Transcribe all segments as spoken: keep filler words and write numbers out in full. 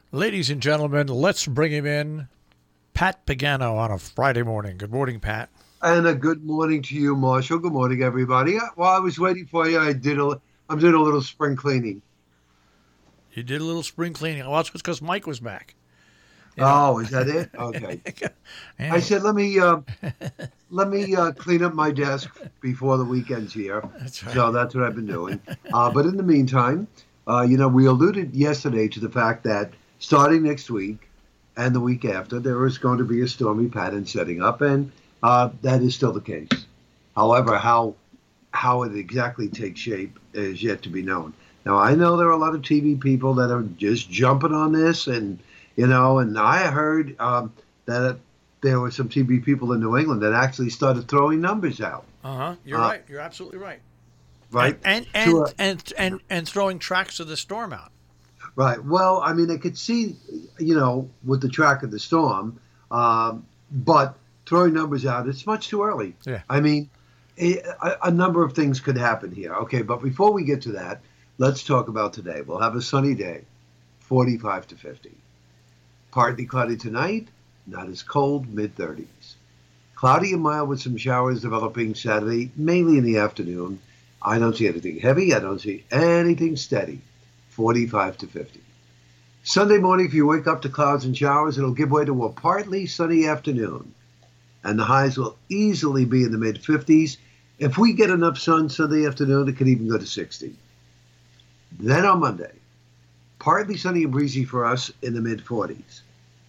Ladies and gentlemen, let's bring him in. Pat Pagano on a Friday morning. Good morning, Pat. And a good morning to you, Marshall. Good morning, everybody. While I was waiting for you, I did a, I'm doing a little spring cleaning. You did a little spring cleaning. Well, it's because Mike was back. You know? Oh, is that it? Okay. I said, let me uh, let me uh, clean up my desk before the weekend's here. That's right. So that's what I've been doing. Uh, but in the meantime, uh, you know, we alluded yesterday to the fact that starting next week and the week after, there is going to be a stormy pattern setting up, and uh, that is still the case. However, how how it exactly takes shape is yet to be known. Now, I know there are a lot of T V people that are just jumping on this, and you know, and I heard um, that there were some T V people in New England that actually started throwing numbers out. Uh-huh. You're uh, right. You're absolutely right. Right. And and and, and and and throwing tracks of the storm out. Right. Well, I mean, I could see, you know, with the track of the storm, um, but throwing numbers out, it's much too early. Yeah. I mean, a, a number of things could happen here. Okay, but before we get to that, let's talk about today. We'll have a sunny day, forty-five to fifty. Partly cloudy tonight, not as cold, mid thirties. Cloudy and mild with some showers developing Saturday, mainly in the afternoon. I don't see anything heavy. I don't see anything steady, forty-five to fifty. Sunday morning, if you wake up to clouds and showers, it'll give way to a partly sunny afternoon. And the highs will easily be in the mid fifties. If we get enough sun Sunday afternoon, it could even go to sixty. Then on Monday, partly sunny and breezy for us in the mid forties.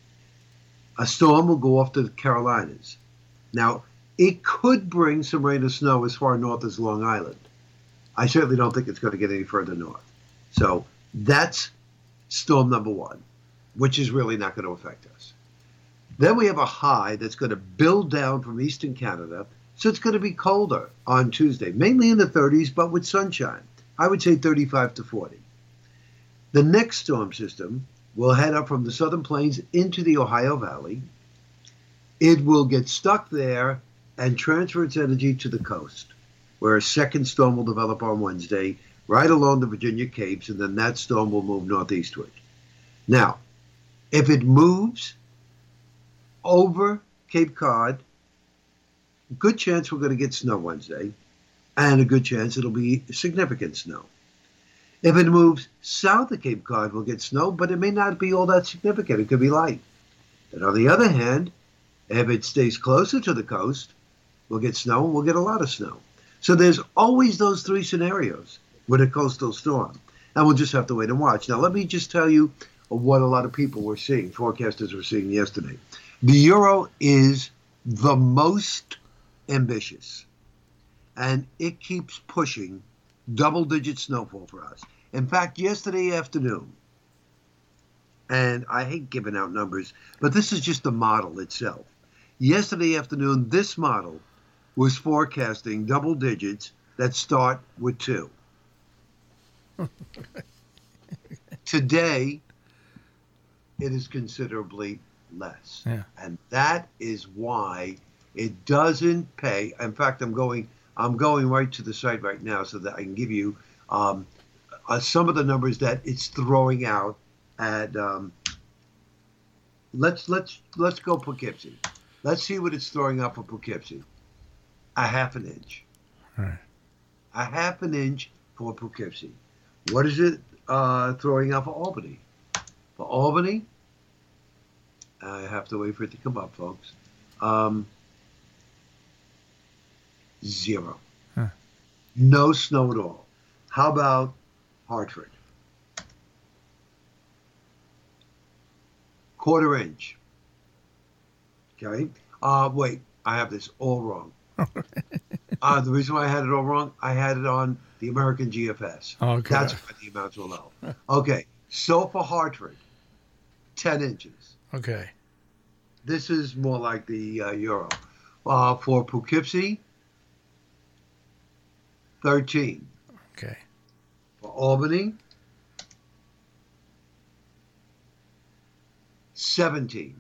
A storm will go off to the Carolinas. Now, it could bring some rain or snow as far north as Long Island. I certainly don't think it's going to get any further north. So that's storm number one, which is really not going to affect us. Then we have a high that's going to build down from eastern Canada, so it's going to be colder on Tuesday, mainly in the thirties, but with sunshine. I would say thirty-five to forty. The next storm system will head up from the southern plains into the Ohio Valley. It will get stuck there and transfer its energy to the coast, where a second storm will develop on Wednesday, right along the Virginia Capes, and then that storm will move northeastward. Now, if it moves over Cape Cod, good chance we're going to get snow Wednesday, and a good chance it'll be significant snow. If it moves south of Cape Cod, we'll get snow, but it may not be all that significant. It could be light. And on the other hand, if it stays closer to the coast, we'll get snow and we'll get a lot of snow. So there's always those three scenarios with a coastal storm. And we'll just have to wait and watch. Now, let me just tell you what a lot of people were seeing, forecasters were seeing yesterday. The Euro is the most ambitious, and it keeps pushing double-digit snowfall for us. In fact, yesterday afternoon, and I hate giving out numbers, but this is just the model itself. Yesterday afternoon, this model was forecasting double digits that start with two. Today, it is considerably less. Yeah. And that is why it doesn't pay. In fact, I'm going I'm going right to the site right now so that I can give you um, uh, some of the numbers that it's throwing out at um, let's let's let's go Poughkeepsie. Let's see what it's throwing out for Poughkeepsie. A half an inch. All right. A half an inch for Poughkeepsie. What is it uh, throwing out for Albany? For Albany, I have to wait for it to come up, folks. Um, zero. Huh. No snow at all. How about Hartford? Quarter inch. Okay. Uh, wait, I have this all wrong. uh, the reason why I had it all wrong, I had it on the American G F S. Okay. That's why the amounts were low. Okay. So for Hartford, ten inches. Okay. This is more like the uh, Euro. Uh, for Poughkeepsie, thirteen. Okay. For Albany, seventeen.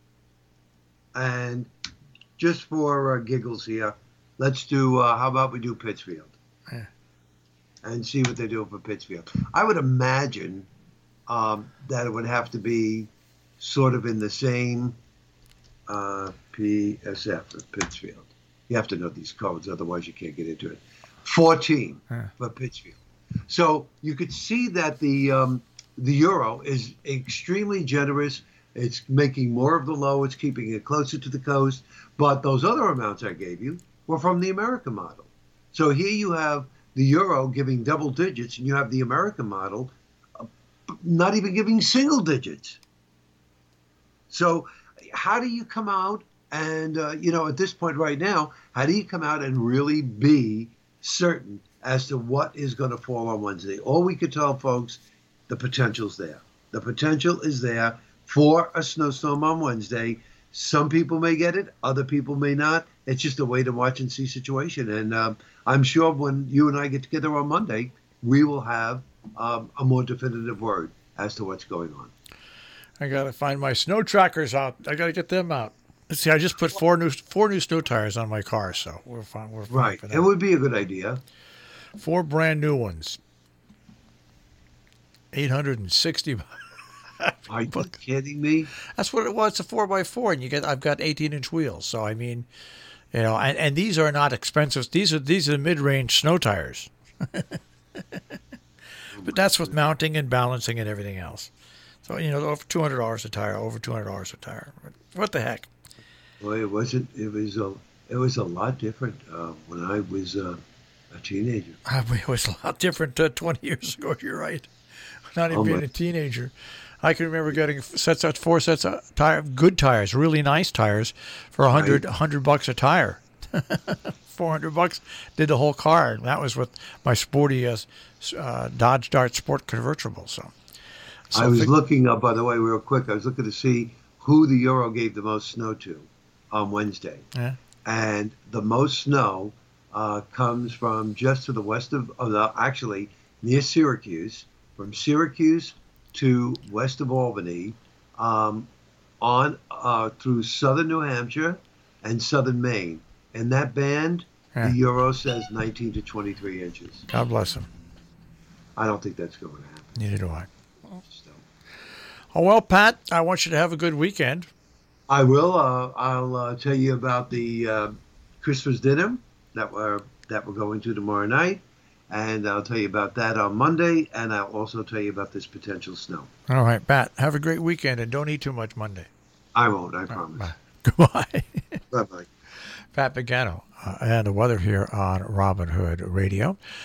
And just for uh, giggles here, let's do, uh, how about we do Pittsfield? Yeah. And see what they're doing for Pittsfield. I would imagine um, that it would have to be sort of in the same uh, P S F of Pittsfield. You have to know these codes, otherwise you can't get into it. fourteen Huh. for Pittsfield. So you could see that the um, the euro is extremely generous. It's making more of the low. It's keeping it closer to the coast. But those other amounts I gave you were from the American model. So here you have the euro giving double digits, and you have the American model uh, not even giving single digits. So how do you come out and, uh, you know, at this point right now, how do you come out and really be certain as to what is going to fall on Wednesday? All we could tell folks, the potential's there. The potential is there for a snowstorm on Wednesday. Some people may get it, other people may not. It's just a wait and watch and see situation. And um, I'm sure when you and I get together on Monday, we will have um, a more definitive word as to what's going on. I got to find my snow trackers out. I got to get them out. See, I just put four new four new snow tires on my car, so we're fine. We're fine Right. for that. It would be a good idea. Four brand new ones. eight hundred sixty. Are you kidding me? That's what it was. It's a four by four, and you get. I've got eighteen inch wheels, so I mean, you know, and, and these are not expensive. These are these are mid range snow tires. But that's with mounting and balancing and everything else. So you know, over two hundred dollars a tire, over two hundred dollars a tire. What the heck? Well, it wasn't. It was a. It was a lot different uh, when I was uh, a teenager. It was a lot different uh, twenty years ago. You're right. Not even Oh, being my. a teenager. I can remember getting sets of four sets of tire, good tires, really nice tires, for a hundred, Right. hundred bucks a tire. Four hundred bucks did the whole car, and that was with my sporty uh, uh, Dodge Dart Sport convertible. So, so I was fig- looking up, by the way, real quick. I was looking to see who the euro gave the most snow to on Wednesday, Yeah. and the most snow uh, comes from just to the west of, of the, actually near Syracuse, from Syracuse to west of Albany, um, on uh, through southern New Hampshire and southern Maine. In that band, Yeah. the euro says nineteen to twenty-three inches. God bless him. I don't think that's going to happen. Neither do I. So. Oh well, Pat, I want you to have a good weekend. I will. Uh, I'll uh, tell you about the uh, Christmas dinner that we're that we're going to tomorrow night, and I'll tell you about that on Monday, and I'll also tell you about this potential snow. All right, Pat, have a great weekend, and don't eat too much Monday. I won't. I promise. Bye. Goodbye. Bye bye. Pat Pagano uh, and the weather here on Robin Hood Radio.